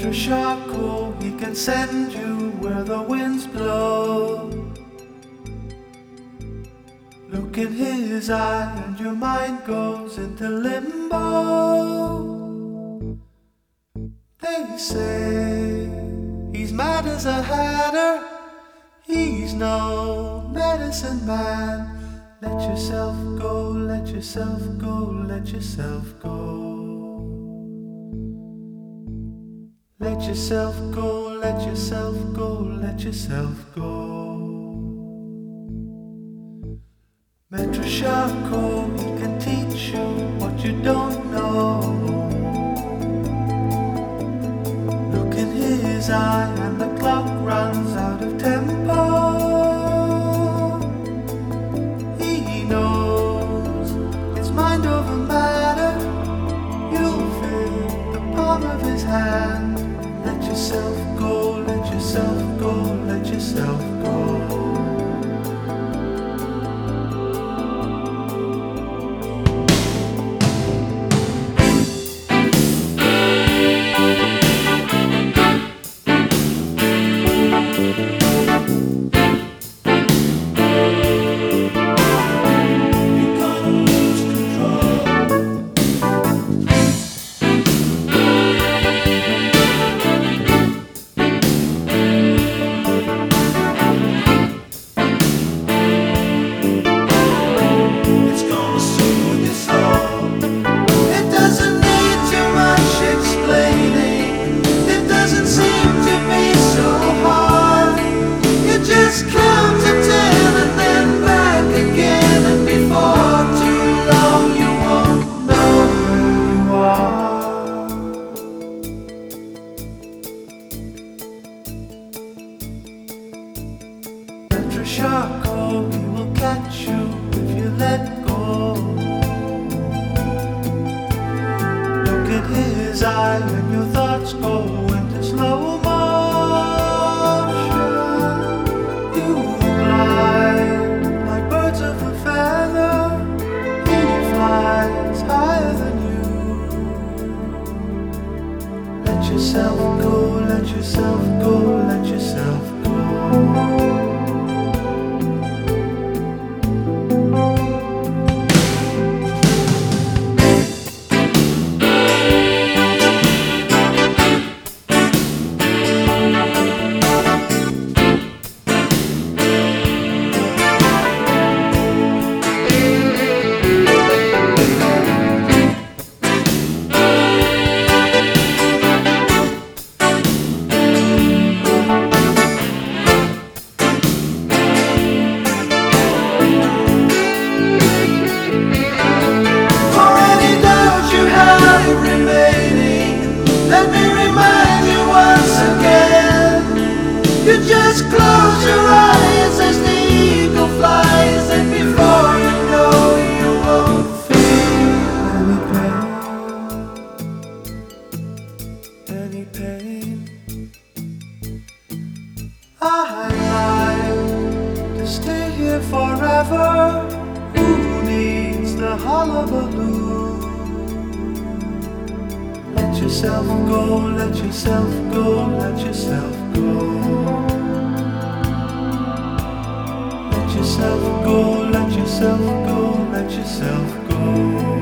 Metrosharko, he can send you where the winds blow. Look in his eye and your mind goes into limbo. They say he's mad as a hatter, he's no medicine man. Let yourself go, let yourself go, let yourself go. Let yourself go, let yourself go, let yourself go. Metrosharko, he can teach you what you don't know. Look in his eye and the clock runs out of tempo. He knows it's mind over matter. You'll feel the palm of his hand. Let yourself go, let yourself go, let yourself go. Metrosharko, he will catch you if you let go. Look at his eye and your thoughts go into slow motion. You glide like birds of a feather. He flies higher than you. Let yourself go, let yourself go, let yourself go. Just close your eyes as the eagle flies, and before you know, you won't feel any pain. I'd like to stay here forever. Who needs the hullabaloo? Let yourself go, let yourself go, let yourself go. Let yourself go, let yourself go, let yourself go.